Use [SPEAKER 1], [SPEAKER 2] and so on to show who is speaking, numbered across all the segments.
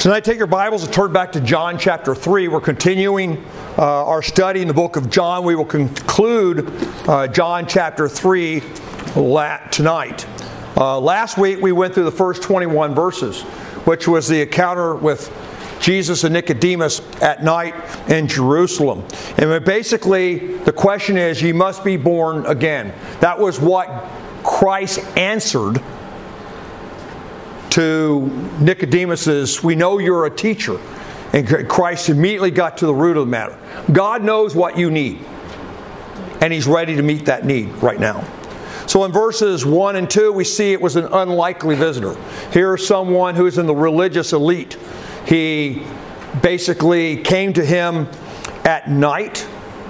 [SPEAKER 1] Tonight, take your Bibles and turn back to John chapter 3. We're continuing our study in the book of John. We will conclude John chapter 3 tonight. Last week, we went through the first 21 verses, which was the encounter with Jesus and Nicodemus at night in Jerusalem. And basically, the question is, you must be born again. That was what Christ answered to Nicodemus's, we know you're a teacher. And Christ immediately got to the root of the matter. God knows what you need. And He's ready to meet that need right now. So in verses 1 and 2, we see it was an unlikely visitor. Here's someone who's in the religious elite. He basically came to him at night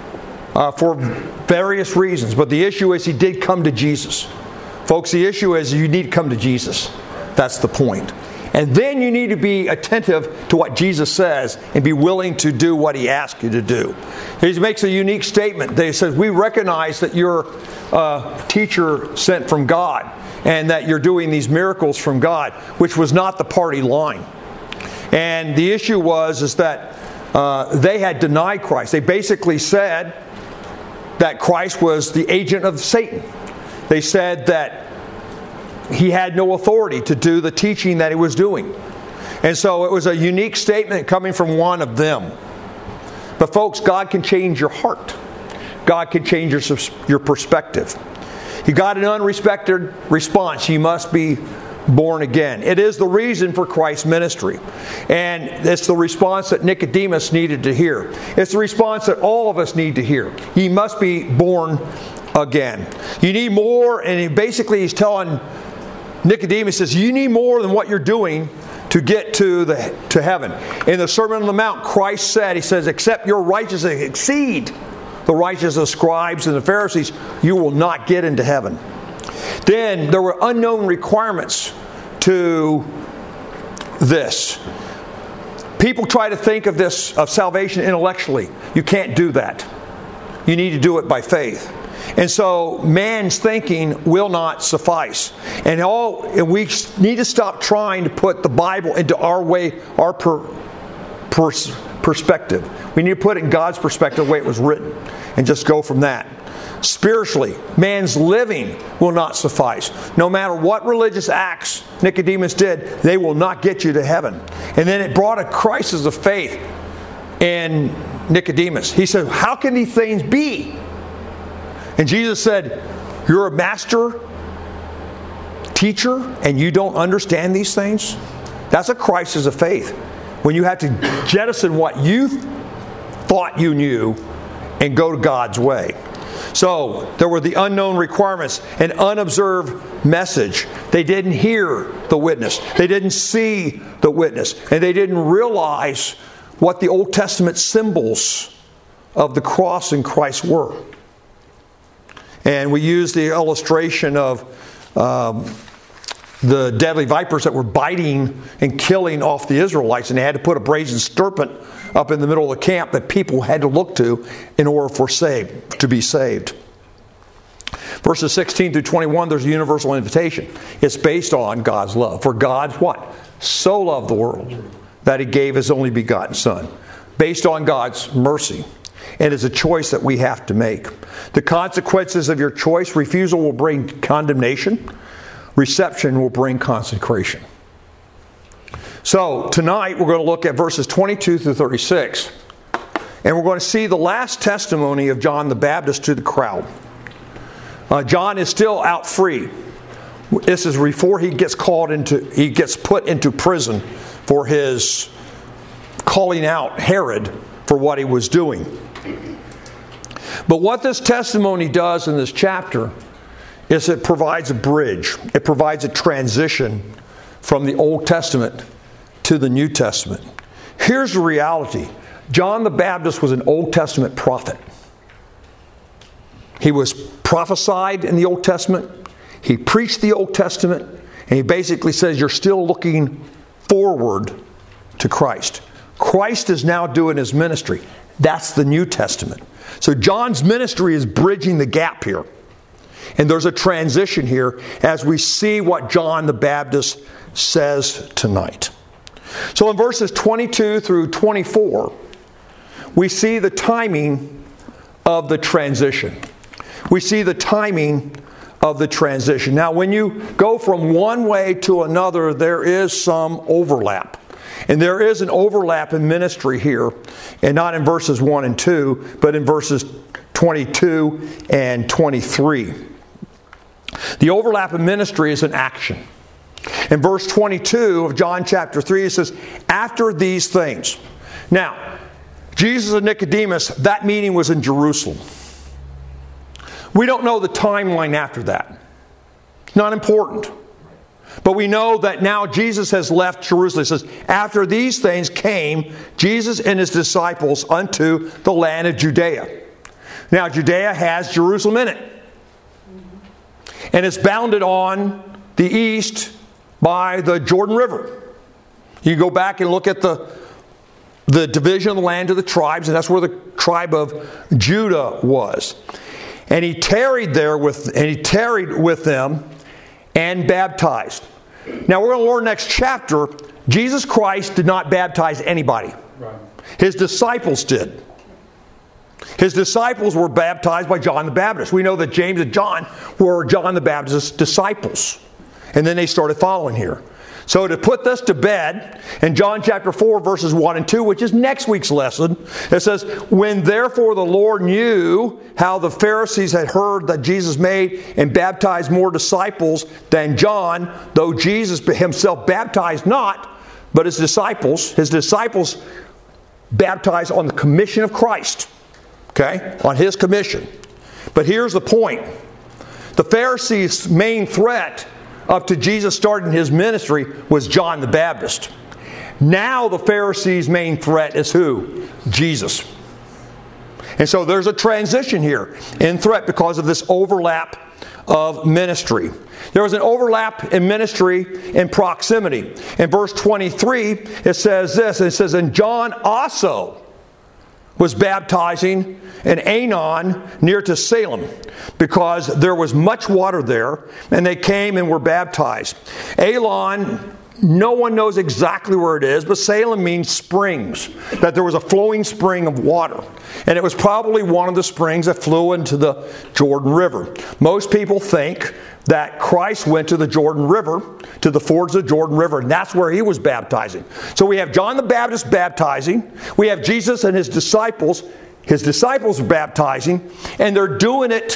[SPEAKER 1] for various reasons. But the issue is he did come to Jesus. Folks, the issue is you need to come to Jesus. That's the point. And then you need to be attentive to what Jesus says and be willing to do what He asks you to do. He makes a unique statement. He says, we recognize that you're a teacher sent from God and that you're doing these miracles from God, which was not the party line. And the issue is that they had denied Christ. They basically said that Christ was the agent of Satan. They said that He had no authority to do the teaching that He was doing. And so it was a unique statement coming from one of them. But folks, God can change your heart. God can change your perspective. You got an unrespected response. You must be born again. It is the reason for Christ's ministry. And it's the response that Nicodemus needed to hear. It's the response that all of us need to hear. You must be born again. You need more, and he's telling Nicodemus, says, you need more than what you're doing to get to heaven. In the Sermon on the Mount, Christ said, He says, except your righteousness exceed the righteousness of scribes and the Pharisees, you will not get into heaven. Then there were unknown requirements to this. People try to think of salvation intellectually. You can't do that. You need to do it by faith. And so man's thinking will not suffice. And we need to stop trying to put the Bible into our perspective. We need to put it in God's perspective, the way it was written, and just go from that. Spiritually, man's living will not suffice. No matter what religious acts Nicodemus did, they will not get you to heaven. And then it brought a crisis of faith in Nicodemus. He said, how can these things be? And Jesus said, you're a master teacher and you don't understand these things? That's a crisis of faith. When you have to jettison what you thought you knew and go to God's way. So there were the unknown requirements, an unobserved message. They didn't hear the witness. They didn't see the witness. And they didn't realize what the Old Testament symbols of the cross and Christ were. And we use the illustration of the deadly vipers that were biting and killing off the Israelites. And they had to put a brazen serpent up in the middle of the camp that people had to look to in order to be saved. Verses 16 through 21, there's a universal invitation. It's based on God's love. For God, what? So loved the world that He gave His only begotten Son. Based on God's mercy. And it's a choice that we have to make. The consequences of your choice, refusal will bring condemnation. Reception will bring consecration. So tonight we're going to look at verses 22 through 36. And we're going to see the last testimony of John the Baptist to the crowd. John is still out free. This is before he gets put into prison for his calling out Herod for what he was doing. But what this testimony does in this chapter is it provides a bridge. It provides a transition from the Old Testament to the New Testament. Here's the reality. John the Baptist was an Old Testament prophet. He was prophesied in the Old Testament. He preached the Old Testament. And he basically says you're still looking forward to Christ. Christ is now doing His ministry. That's the New Testament. So John's ministry is bridging the gap here. And there's a transition here as we see what John the Baptist says tonight. So in verses 22 through 24, we see the timing of the transition. We see the timing of the transition. Now, when you go from one way to another, there is some overlap. And there is an overlap in ministry here, and not in verses 1 and 2, but in verses 22 and 23. The overlap in ministry is an action. In verse 22 of John chapter 3, it says, after these things. Now, Jesus and Nicodemus, that meeting was in Jerusalem. We don't know the timeline after that. It's not important. But we know that now Jesus has left Jerusalem. It says, after these things came Jesus and his disciples unto the land of Judea. Now, Judea has Jerusalem in it. And it's bounded on the east by the Jordan River. You go back and look at the division of the land of the tribes, and that's where the tribe of Judah was. And he tarried with them and baptized. Now we're going to learn next chapter, Jesus Christ did not baptize anybody. Right. His disciples did. His disciples were baptized by John the Baptist. We know that James and John were John the Baptist's disciples. And then they started following here. So to put this to bed, in John chapter 4, verses 1 and 2, which is next week's lesson, it says, when therefore the Lord knew how the Pharisees had heard that Jesus made and baptized more disciples than John, though Jesus himself baptized not, but his disciples baptized on the commission of Christ. Okay? On his commission. But here's the point. The Pharisees' main threat up to Jesus starting his ministry was John the Baptist. Now the Pharisees' main threat is who? Jesus. And so there's a transition here in threat because of this overlap of ministry. There was an overlap in ministry in proximity. In verse 23, it says this. It says, and John also was baptizing in Aenon near to Salem, because there was much water there, and they came and were baptized. Aenon, no one knows exactly where it is, but Salem means springs, that there was a flowing spring of water. And it was probably one of the springs that flew into the Jordan River. Most people think that Christ went to the Jordan River, to the fords of the Jordan River, and that's where he was baptizing. So we have John the Baptist baptizing, we have Jesus and his disciples are baptizing, and they're doing it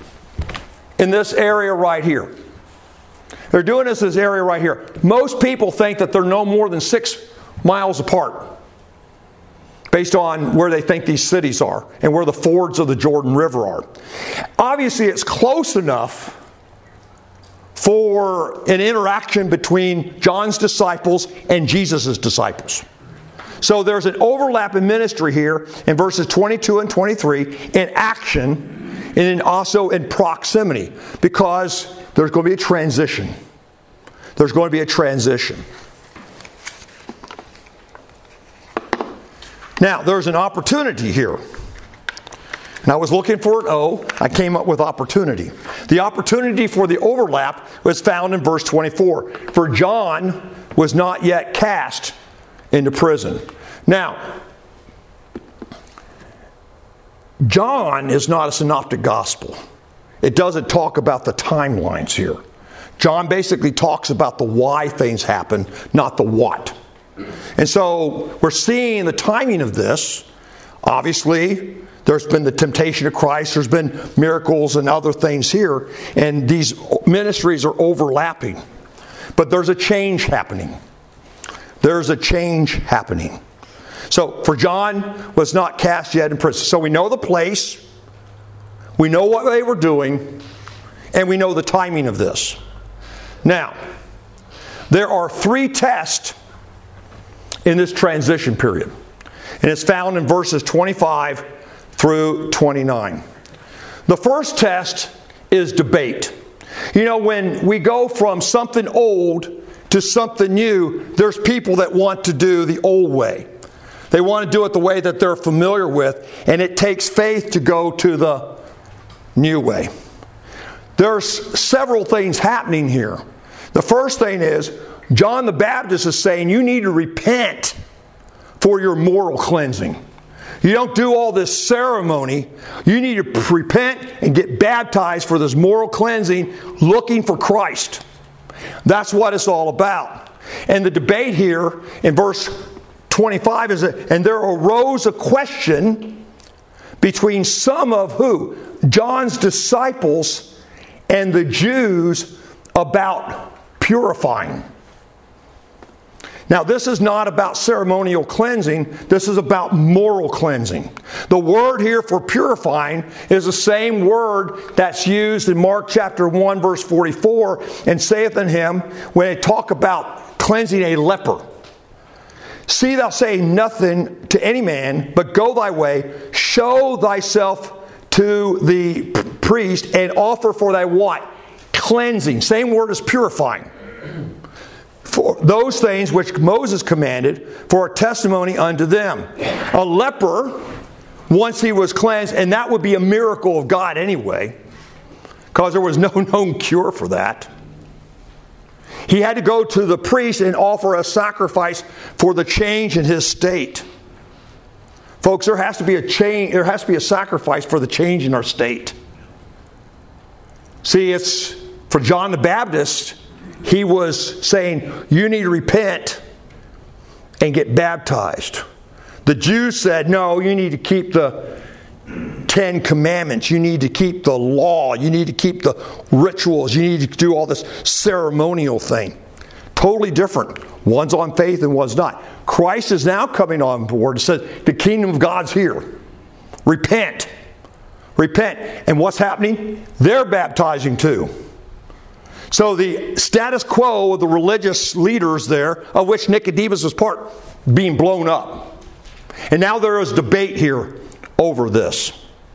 [SPEAKER 1] in this area right here. They're doing this in this area right here. Most people think that they're no more than 6 miles apart, based on where they think these cities are and where the fords of the Jordan River are. Obviously, it's close enough for an interaction between John's disciples and Jesus' disciples. So there's an overlap in ministry here in verses 22 and 23 in action and then also in proximity, because there's going to be a transition. There's going to be a transition. Now, there's an opportunity here. And I was looking for an O. I came up with opportunity. The opportunity for the overlap was found in verse 24. For John was not yet cast into prison. Now, John is not a synoptic gospel. It doesn't talk about the timelines here. John basically talks about the why things happen, not the what. And so we're seeing the timing of this. Obviously, there's been the temptation of Christ. There's been miracles and other things here. And these ministries are overlapping. But there's a change happening. There's a change happening. So, for John was not cast yet in prison. So we know the place. We know what they were doing. And we know the timing of this. Now, there are 3 tests in this transition period. And it's found in verses 25 through 29. The first test is debate. You know, when we go from something old to something new, there's people that want to do the old way. They want to do it the way that they're familiar with, and it takes faith to go to the new way. There's several things happening here. The first thing is, John the Baptist is saying you need to repent for your moral cleansing. You don't do all this ceremony. You need to repent and get baptized for this moral cleansing, looking for Christ. That's what it's all about. And the debate here in verse 25 is that, and there arose a question between some of who? John's disciples and the Jews about purifying. Now, this is not about ceremonial cleansing. This is about moral cleansing. The word here for purifying is the same word that's used in Mark chapter 1, verse 44, and saith unto him, when they talk about cleansing a leper, see thou say nothing to any man, but go thy way, show thyself to the priest, and offer for thy what? Cleansing. Same word as purifying. For those things which Moses commanded for a testimony unto them. A leper, once he was cleansed, and that would be a miracle of God anyway, because there was no known cure for that. He had to go to the priest and offer a sacrifice for the change in his state. Folks, there has to be a change. There has to be a sacrifice for the change in our state. See, it's for John the Baptist. He was saying, you need to repent and get baptized. The Jews said, no, you need to keep the 10 Commandments. You need to keep the law. You need to keep the rituals. You need to do all this ceremonial thing. Totally different. One's on faith and one's not. Christ is now coming on board and says, the kingdom of God's here. Repent. Repent. And what's happening? They're baptizing too. So the status quo of the religious leaders there, of which Nicodemus was part, being blown up. And now there is debate here over this.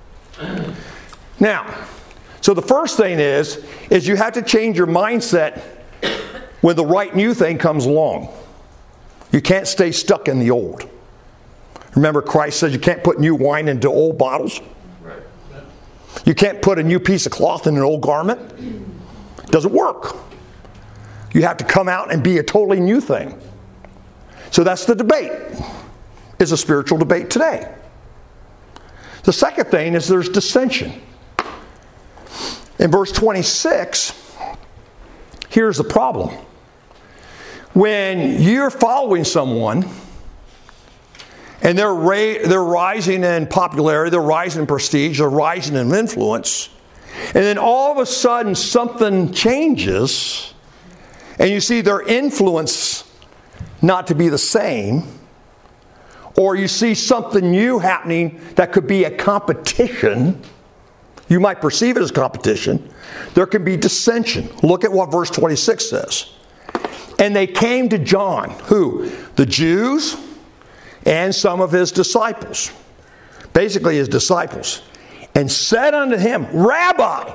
[SPEAKER 1] Now, so the first thing is you have to change your mindset when the right new thing comes along. You can't stay stuck in the old. Remember, Christ says you can't put new wine into old bottles. You can't put a new piece of cloth in an old garment. Doesn't work. You have to come out and be a totally new thing. So that's the debate. It's a spiritual debate today. The second thing is there's dissension. In verse 26, here's the problem. When you're following someone and they're rising in popularity, they're rising in prestige, they're rising in influence, and then all of a sudden something changes and you see their influence not to be the same, or you see something new happening that could be a competition, you might perceive it as competition, there can be dissension. Look at what verse 26 says. And they came to John, who? The Jews and some of his disciples. Basically his disciples. And said unto him, Rabbi,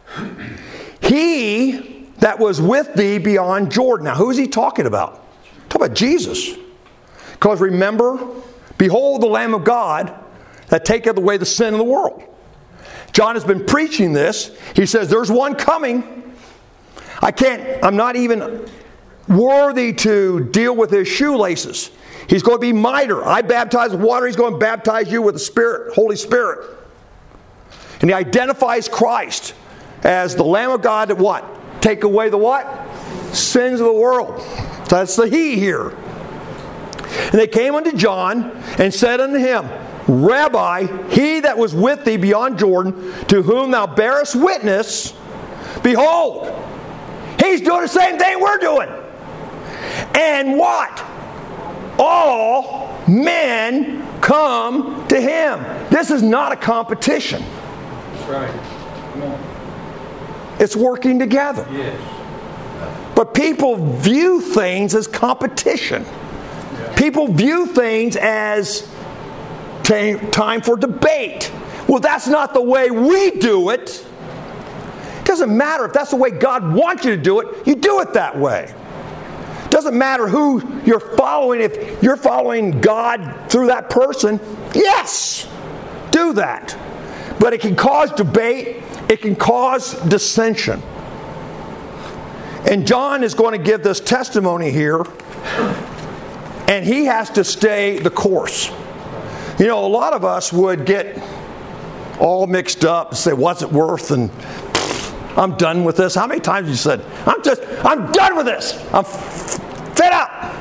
[SPEAKER 1] he that was with thee beyond Jordan. Now, who is he talking about? Talking about Jesus. Because remember, behold the Lamb of God that taketh away the sin of the world. John has been preaching this. He says, there's one coming. I'm not even worthy to deal with his shoelaces. He's going to be mightier. I baptize with water. He's going to baptize you with the Spirit, Holy Spirit. And he identifies Christ as the Lamb of God that what? Take away the what? Sins of the world. So that's the he here. And they came unto John and said unto him, Rabbi, he that was with thee beyond Jordan, to whom thou bearest witness, behold, he's doing the same thing we're doing. And what? All men come to him. This is not a competition. Right. Come on. It's working together. Yes. But people view things as competition. Yeah. People view things as time for debate. Well, that's not the way we do it. It doesn't matter if that's the way God wants you to do it. You do it that way. It doesn't matter who you're following. If you're following God through that person, yes, do that. But it can cause debate. It can cause dissension. And John is going to give this testimony here, and he has to stay the course. You know, a lot of us would get all mixed up and say, what's it worth? And I'm done with this. How many times have you said, I'm done with this. I'm fed up.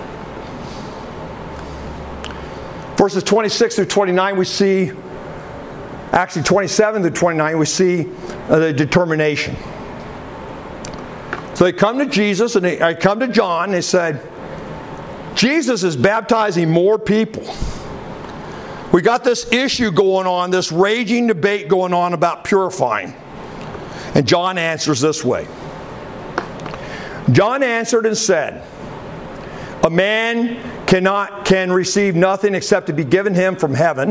[SPEAKER 1] Verses 26 through 29, we see, actually 27 through 29, we see the determination. So they come to Jesus, and they come to John, and they said, Jesus is baptizing more people. We got this issue going on, this raging debate going on about purifying. And John answers this way. John answered and said, a man can receive nothing except to be given him from heaven.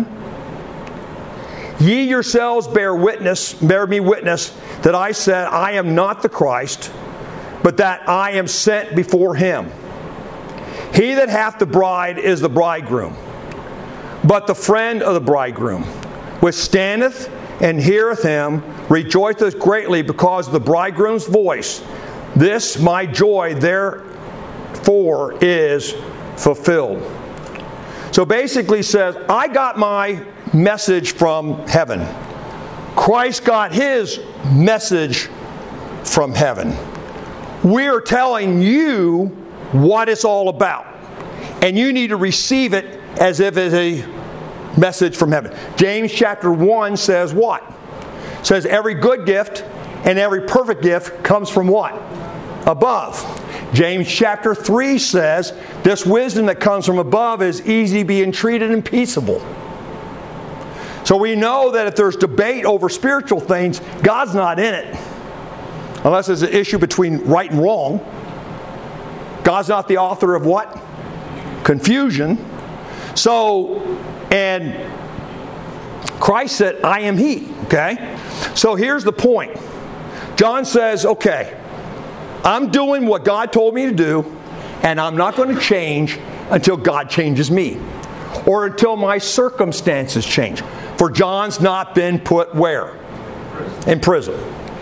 [SPEAKER 1] Ye yourselves bear me witness that I said, I am not the Christ, but that I am sent before him. He that hath the bride is the bridegroom. But the friend of the bridegroom, which standeth and heareth him, rejoiceth greatly because of the bridegroom's voice. This my joy therefore is fulfilled. So basically says, I got my message from heaven. Christ got his message from heaven. We are telling you what it's all about. And you need to receive it as if it's a message from heaven. James chapter 1 says what? It says every good gift and every perfect gift comes from what? Above. James chapter 3 says this wisdom that comes from above is easy to be entreated and peaceable. So we know that if there's debate over spiritual things, God's not in it. Unless it's an issue between right and wrong. God's not the author of what? Confusion. So, and Christ said, I am he. Okay? So here's the point. John says, okay, I'm doing what God told me to do, and I'm not going to change until God changes me. Or until my circumstances change. For John's not been put where? In prison.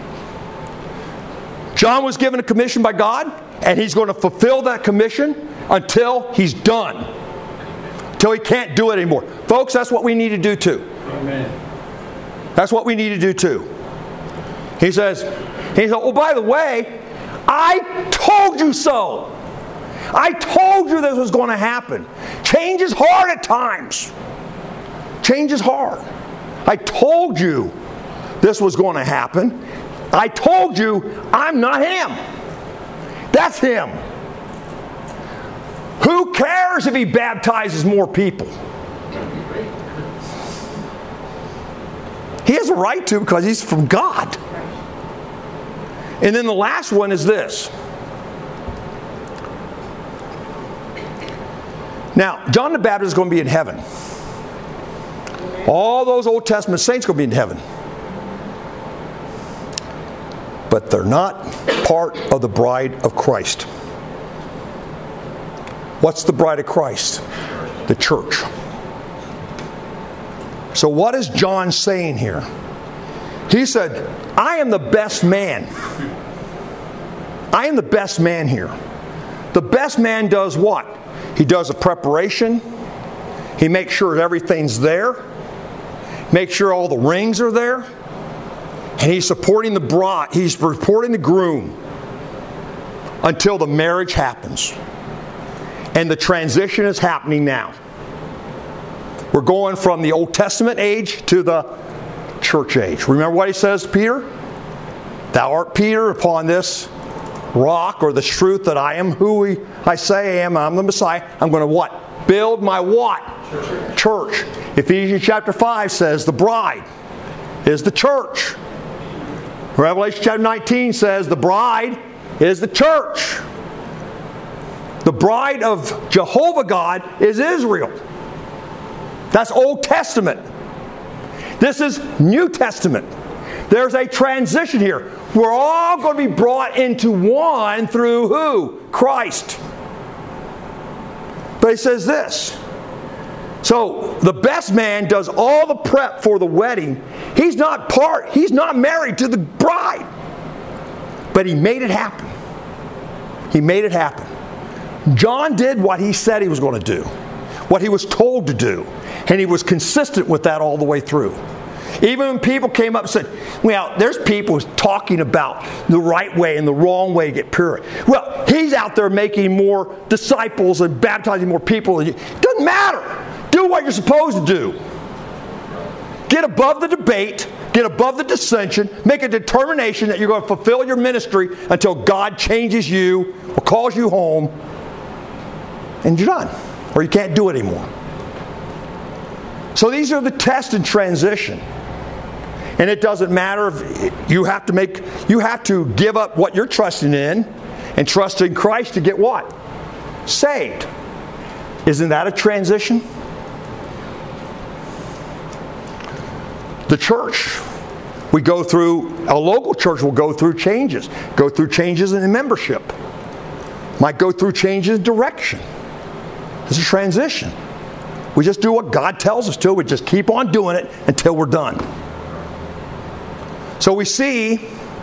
[SPEAKER 1] John was given a commission by God, and he's going to fulfill that commission until he's done. Until he can't do it anymore. Folks, that's what we need to do too. Amen. That's what we need to do too. He says, oh, by the way, I told you so. I told you this was going to happen. Change is hard at times. Change is hard. I told you this was going to happen. I told you I'm not him. That's him. Who cares if he baptizes more people? He has a right to because he's from God. And then the last one is this. Now, John the Baptist is going to be in heaven. All those Old Testament saints are going to be in heaven. But they're not part of the bride of Christ. What's the bride of Christ? The church. So what is John saying here? He said, I am the best man. I am the best man here. The best man does what? He does a preparation. He makes sure everything's there. Makes sure all the rings are there. And he's supporting the bride. He's supporting the groom until the marriage happens. And the transition is happening now. We're going from the Old Testament age to the church age. Remember what he says to Peter? Thou art Peter, upon this rock, or the truth that I am who I say I am. I'm the Messiah. I'm going to what? Build my what? Church. Ephesians chapter 5 says the bride is the church. Revelation chapter 19 says the bride is the church. The bride of Jehovah God is Israel. That's Old Testament. This is New Testament. There's a transition here. We're all going to be brought into one through who? Christ. But he says this. So the best man does all the prep for the wedding. He's not married to the bride. But he made it happen. He made it happen. John did what he said he was going to do, what he was told to do, and he was consistent with that all the way through. Even when people came up and said, well, there's people talking about the right way and the wrong way to get pure. Well, he's out there making more disciples and baptizing more people. It doesn't matter. Do what you're supposed to do. Get above the debate. Get above the dissension. Make a determination that you're going to fulfill your ministry until God changes you or calls you home. And you're done. Or you can't do it anymore. So these are the tests in transition. And it doesn't matter if you have to give up what you're trusting in and trust in Christ to get what? Saved. Isn't that a transition? The church, a local church will go through changes. Go through changes in membership. Might go through changes in direction. It's a transition. We just do what God tells us to. We just keep on doing it until we're done. So we see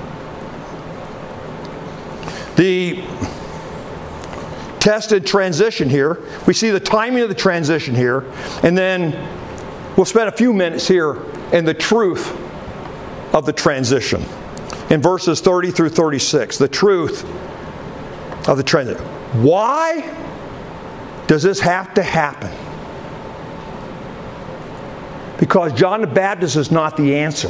[SPEAKER 1] the tested transition here. We see the timing of the transition here. And then we'll spend a few minutes here in the truth of the transition. In verses 30 through 36, the truth of the transition. Why does this have to happen? Because John the Baptist is not the answer.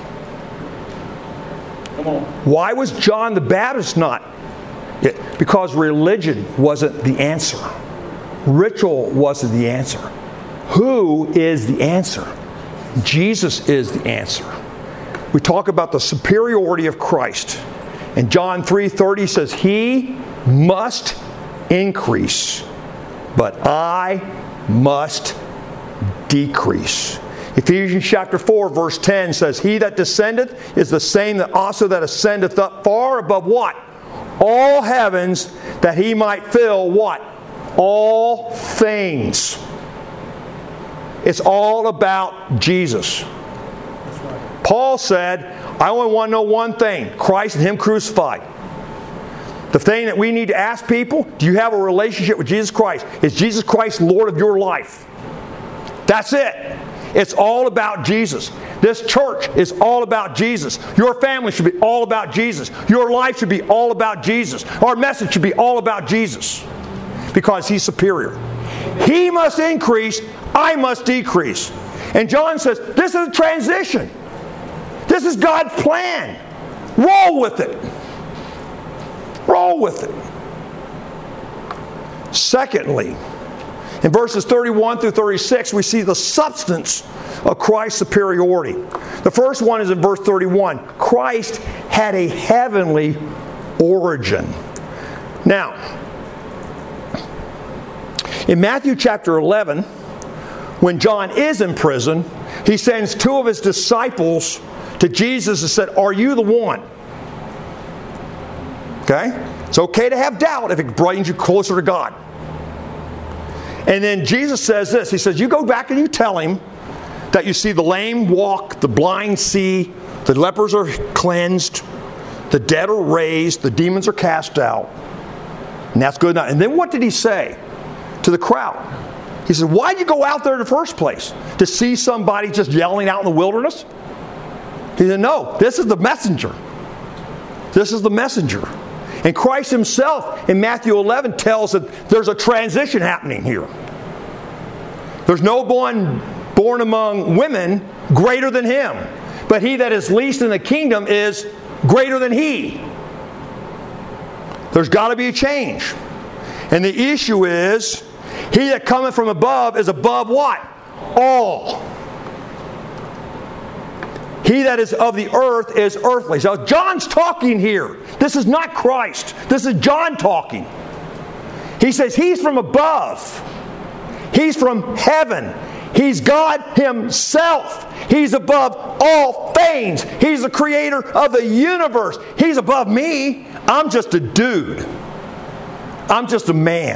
[SPEAKER 1] Come on. Why was John the Baptist not? Because religion wasn't the answer. Ritual wasn't the answer. Who is the answer? Jesus is the answer. We talk about the superiority of Christ. And John 3:30 says, He must increase, but I must decrease. Ephesians chapter 4 verse 10 says, He that descendeth is the same that also that ascendeth up far above what? All heavens, that He might fill what? All things. It's all about Jesus. Paul said, I only want to know one thing, Christ and Him crucified. The thing that we need to ask people, do you have a relationship with Jesus Christ? Is Jesus Christ Lord of your life? That's it. It's all about Jesus. This church is all about Jesus. Your family should be all about Jesus. Your life should be all about Jesus. Our message should be all about Jesus. Because He's superior. He must increase, I must decrease. And John says, this is a transition. This is God's plan. Roll with it. Roll with it. Secondly, in verses 31 through 36, we see the substance of Christ's superiority. The first one is in verse 31. Christ had a heavenly origin. Now, in Matthew chapter 11, when John is in prison, he sends two of his disciples to Jesus and said, Are you the one? Okay? It's okay to have doubt if it brings you closer to God. And then Jesus says this. He says, you go back and you tell him that you see the lame walk, the blind see, the lepers are cleansed, the dead are raised, the demons are cast out. And that's good enough. And then what did he say to the crowd? He said, why did you go out there in the first place? To see somebody just yelling out in the wilderness? He said, no, this is the messenger. This is the messenger. And Christ Himself in Matthew 11 tells that there's a transition happening here. There's no one born among women greater than Him. But he that is least in the kingdom is greater than he. There's got to be a change. And the issue is, he that cometh from above is above what? All. He that is of the earth is earthly. So John's talking here. This is not Christ. This is John talking. He says He's from above. He's from heaven. He's God Himself. He's above all things. He's the creator of the universe. He's above me. I'm just a dude. I'm just a man.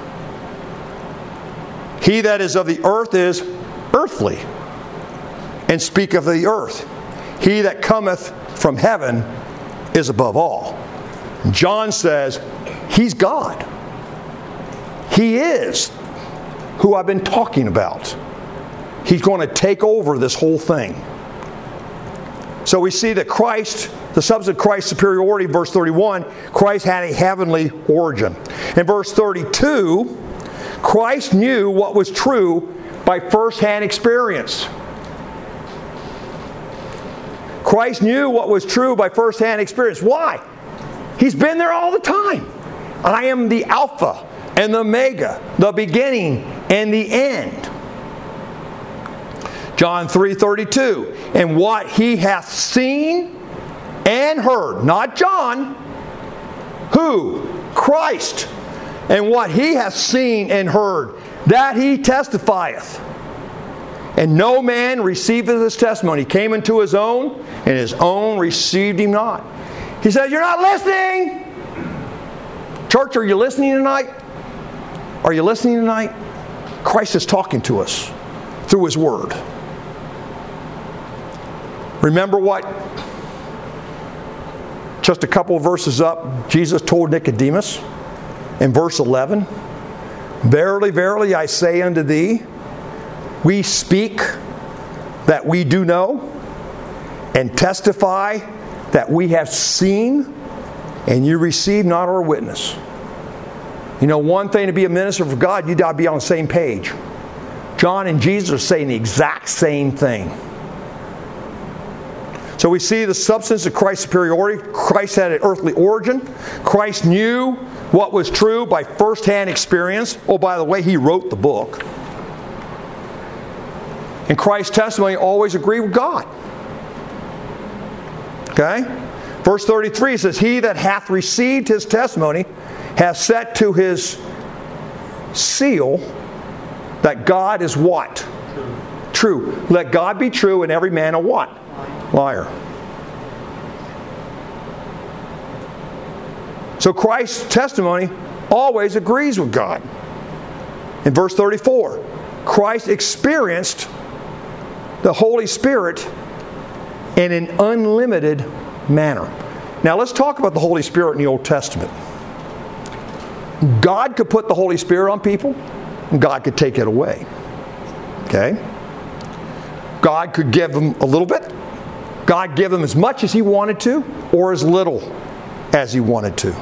[SPEAKER 1] He that is of the earth is earthly, and speak of the earth. He that cometh from heaven is above all. John says, He's God. He is who I've been talking about. He's going to take over this whole thing. So we see that Christ, the substance of Christ's superiority, verse 31, Christ had a heavenly origin. In verse 32, Christ knew what was true by first-hand experience. Christ knew what was true by first-hand experience. Why? He's been there all the time. I am the Alpha and the Omega, the beginning and the end. John 3:32, and what he hath seen and heard, not John, who? Christ. And what he hath seen and heard, that he testifieth. And no man receiveth his testimony. He came into his own, and his own received him not. He says, you're not listening! Church, are you listening tonight? Are you listening tonight? Christ is talking to us through His Word. Remember what? Just a couple of verses up, Jesus told Nicodemus in verse 11, Verily, verily, I say unto thee, we speak that we do know, and testify that we have seen, and you receive not our witness. You know, one thing to be a minister for God, you got to be on the same page. John and Jesus are saying the exact same thing. So we see the substance of Christ's superiority. Christ had an earthly origin. Christ knew what was true by first-hand experience. Oh, by the way, He wrote the book. And Christ's testimony always agreed with God. Okay? Verse 33 says, He that hath received His testimony hath set to His seal that God is what? True. Let God be true and every man a what? Liar. So Christ's testimony always agrees with God. In verse 34, Christ experienced the Holy Spirit in an unlimited manner. Now let's talk about the Holy Spirit in the Old Testament. God could put the Holy Spirit on people, and God could take it away. Okay? God could give them a little bit. God gave them as much as He wanted to, or as little as He wanted to.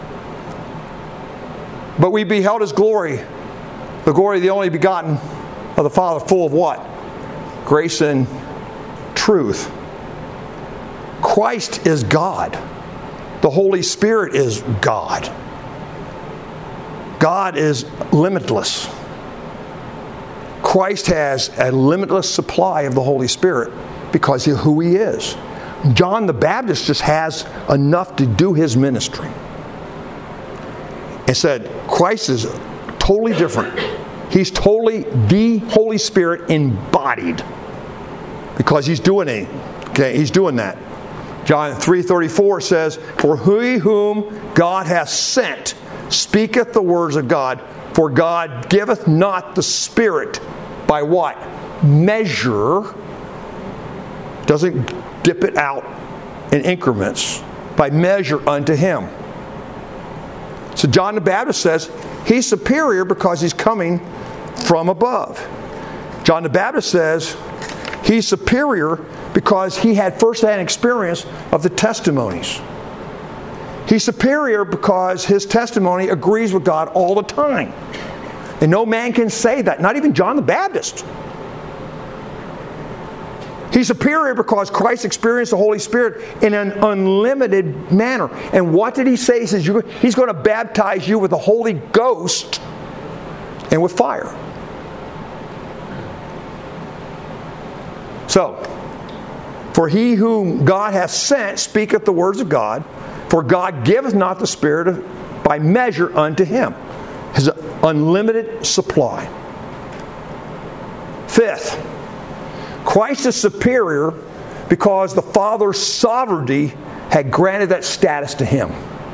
[SPEAKER 1] But we beheld His glory, the glory of the only begotten of the Father, full of what? Grace and truth. Christ is God. The Holy Spirit is God. God is limitless. Christ has a limitless supply of the Holy Spirit because of who He is. John the Baptist just has enough to do his ministry. It said Christ is totally different. He's totally the Holy Spirit embodied because He's doing it. Okay, He's doing that. John 3:34 says, For he whom God hath sent speaketh the words of God, for God giveth not the Spirit by what? Measure. Doesn't dip it out in increments. By measure unto Him. So John the Baptist says He's superior because He's coming from above. John the Baptist says He's superior because he had first-hand experience of the testimonies. He's superior because his testimony agrees with God all the time. And no man can say that, not even John the Baptist. He's superior because Christ experienced the Holy Spirit in an unlimited manner. And what did He say? He says He's going to baptize you with the Holy Ghost and with fire. So, for he whom God hath sent speaketh the words of God, for God giveth not the Spirit by measure unto him. His unlimited supply. Fifth, Christ is superior because the Father's sovereignty had granted that status to Him.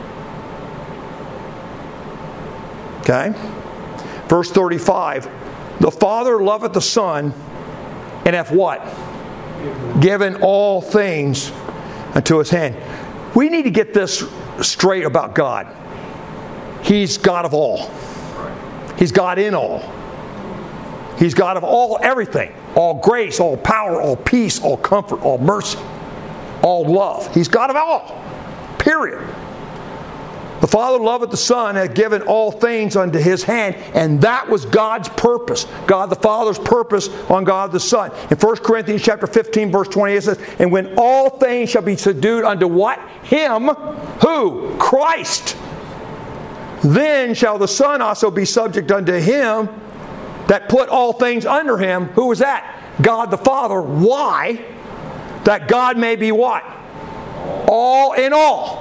[SPEAKER 1] Okay? Verse 35, the Father loveth the Son, and hath what? Given all things unto His hand. We need to get this straight about God. He's God of all. He's God in all. He's God of all everything. All grace, all power, all peace, all comfort, all mercy, all love. He's God of all. Period. The Father loveth the Son, hath given all things unto His hand, and that was God's purpose. God the Father's purpose on God the Son. In 1 Corinthians chapter 15, verse 28 it says, and when all things shall be subdued unto what? Him. Who? Christ. Then shall the Son also be subject unto Him that put all things under Him. Who was that? God the Father. Why? That God may be what? All in all.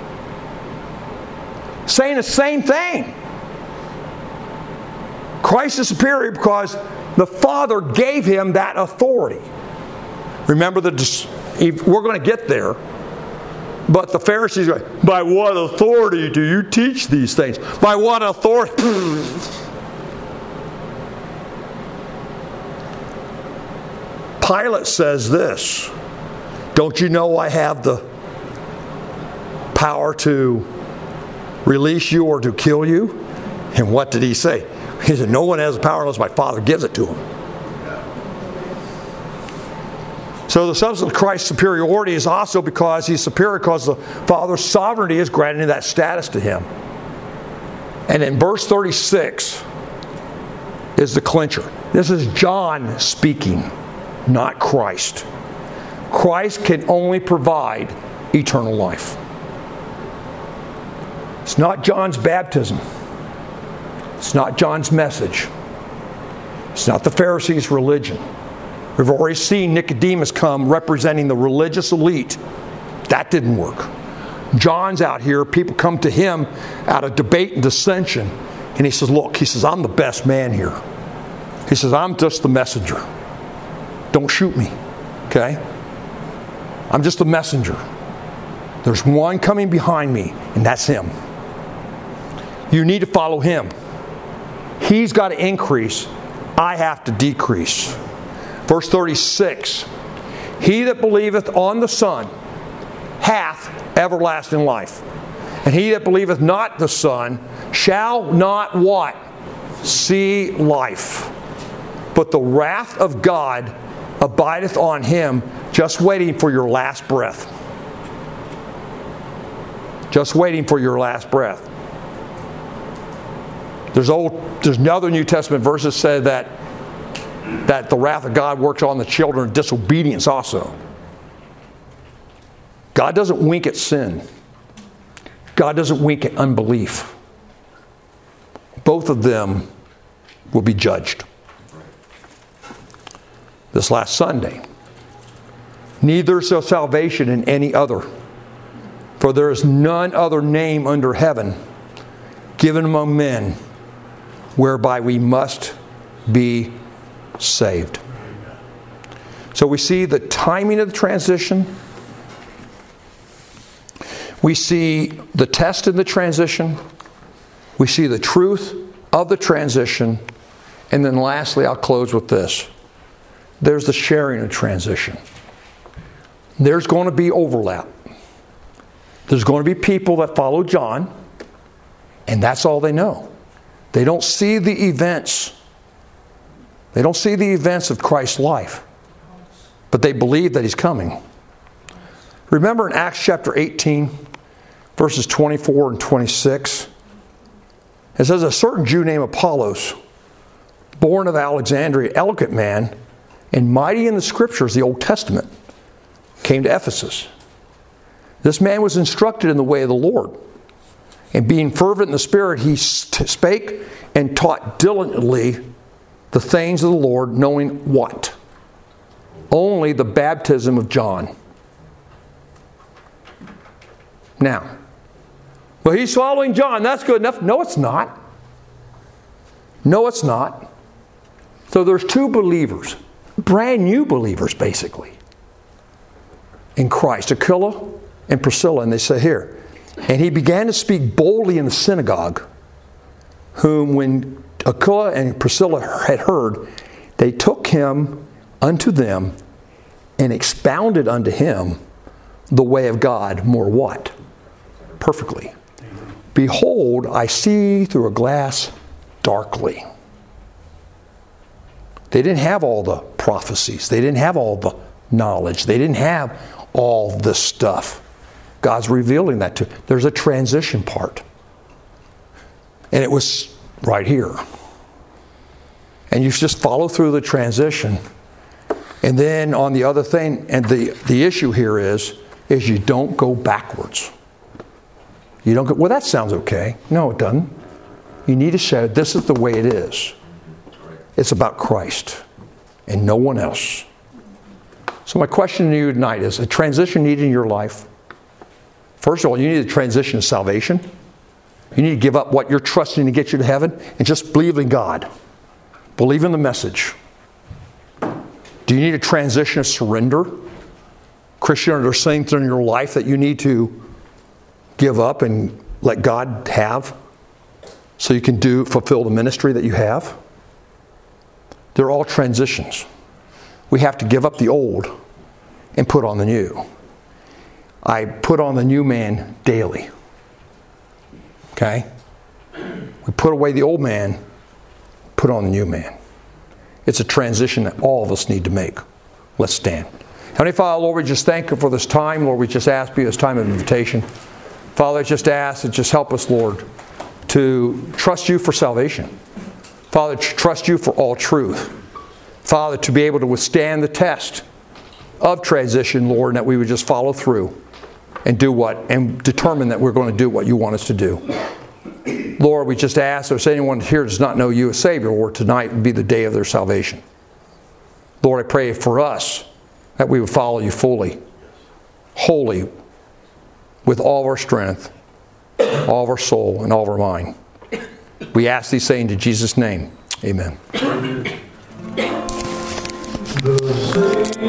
[SPEAKER 1] Saying the same thing. Christ is superior because the Father gave Him that authority. Remember, we're going to get there. But the Pharisees are like, by what authority do you teach these things? By what authority? Pilate says this, don't you know I have the power to release you or to kill you? And what did he say? He said, no one has the power unless my Father gives it to him. So the substance of Christ's superiority is also because He's superior because the Father's sovereignty is granting that status to Him. And in verse 36 is the clincher. This is John speaking, not Christ. Christ can only provide eternal life. It's not John's baptism. It's not John's message. It's not the Pharisees' religion. We've already seen Nicodemus come representing the religious elite. That didn't work. John's out here. People come to him out of debate and dissension. And he says, look, he says, I'm the best man here. He says, I'm just the messenger. Don't shoot me. Okay? I'm just a messenger. There's one coming behind me, and that's Him. You need to follow Him. He's got to increase. I have to decrease. Verse 36, he that believeth on the Son hath everlasting life. And he that believeth not the Son shall not what? See life. But the wrath of God abideth on him, just waiting for your last breath. Just waiting for your last breath. There's another New Testament verse that said that the wrath of God works on the children of disobedience also. God doesn't wink at sin. God doesn't wink at unbelief. Both of them will be judged. This last Sunday, neither is there salvation in any other, for there is none other name under heaven given among men whereby we must be saved. So we see the timing of the transition. We see the test in the transition. We see the truth of the transition. And then lastly, I'll close with this. There's the sharing of transition. There's going to be overlap. There's going to be people that follow John, and that's all they know. They don't see the events. They don't see the events of Christ's life, but they believe that He's coming. Remember in Acts chapter 18, verses 24 and 26, it says, a certain Jew named Apollos, born of Alexandria, eloquent man, and mighty in the Scriptures, the Old Testament, came to Ephesus. This man was instructed in the way of the Lord. And being fervent in the Spirit, he spake and taught diligently the things of the Lord, knowing what? Only the baptism of John. Now, well, he's following John. That's good enough. No, it's not. No, it's not. So there's two believers, brand new believers, basically, in Christ, Aquila and Priscilla. And they say here, and he began to speak boldly in the synagogue, whom when Aquila and Priscilla had heard, they took him unto them and expounded unto him the way of God more what? Perfectly. Behold, I see through a glass darkly. They didn't have all the prophecies. They didn't have all the knowledge. They didn't have all this stuff. God's revealing that to. There's a transition part. And it was right here. And you just follow through the transition. And then on the other thing, and the issue here is you don't go backwards. You don't go, well, that sounds okay. No, it doesn't. You need to say, this is the way it is. It's about Christ and no one else. So my question to you tonight is, a transition needed in your life? First of all, you need a transition to salvation. You need to give up what you're trusting to get you to heaven and just believe in God. Believe in the message. Do you need a transition of surrender? Christian, are there things in your life that you need to give up and let God have so you can fulfill the ministry that you have? They're all transitions. We have to give up the old and put on the new. I put on the new man daily. Okay? We put away the old man, put on the new man. It's a transition that all of us need to make. Let's stand. Heavenly Father, Lord, we just thank you for this time. Lord, we just ask you this time of invitation. Father, I just ask that just help us, Lord, to trust you for salvation. Father, to trust you for all truth. Father, to be able to withstand the test of transition, Lord, and that we would just follow through and determine that we're going to do what you want us to do. Lord, we just ask if anyone here does not know you as Savior, Lord, tonight would be the day of their salvation. Lord, I pray for us that we would follow you fully, wholly, with all of our strength, all of our soul, and all of our mind. We ask these things in Jesus' name. Amen.